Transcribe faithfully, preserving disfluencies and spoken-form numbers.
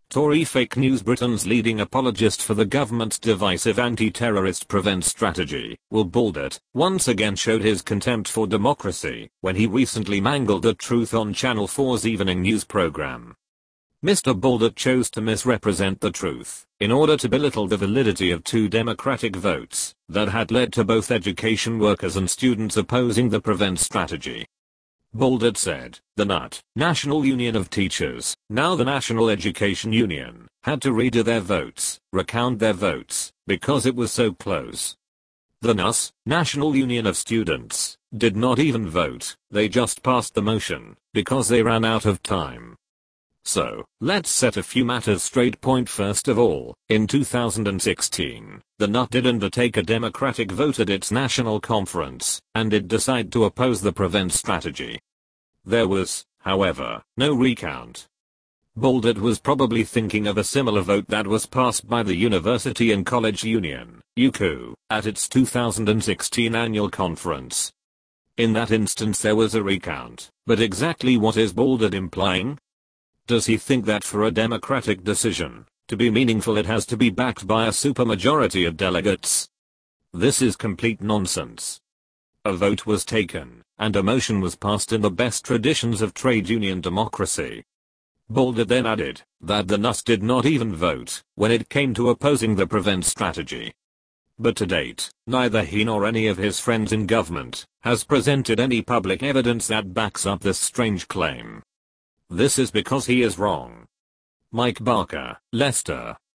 Tory fake news. Britain's leading apologist for the government's divisive anti-terrorist prevent strategy, Will Baldett, once again showed his contempt for democracy when he recently mangled the truth on Channel four's evening news program. Mister Baldett chose to misrepresent the truth in order to belittle the validity of two democratic votes that had led to both education workers and students opposing the prevent strategy. Baldett said, the N U T, National Union of Teachers, now the National Education Union, had to redo their votes, recount their votes, because it was so close. The N U S, National Union of Students, did not even vote, they just passed the motion, because they ran out of time. So, let's set a few matters straight. Point first of all, in two thousand sixteen, the N U T did undertake a democratic vote at its national conference, and it decided to oppose the prevent strategy. There was, however, no recount. Baldett was probably thinking of a similar vote that was passed by the University and College Union, U C U, at its two thousand sixteen annual conference. In that instance there was a recount, but exactly what is Baldett implying? Does he think that for a democratic decision to be meaningful it has to be backed by a supermajority of delegates? This is complete nonsense. A vote was taken, and a motion was passed in the best traditions of trade union democracy. Baldett then added that the N U S did not even vote when it came to opposing the prevent strategy. But to date, neither he nor any of his friends in government has presented any public evidence that backs up this strange claim. This is because he is wrong. Mike Barker, Leicester,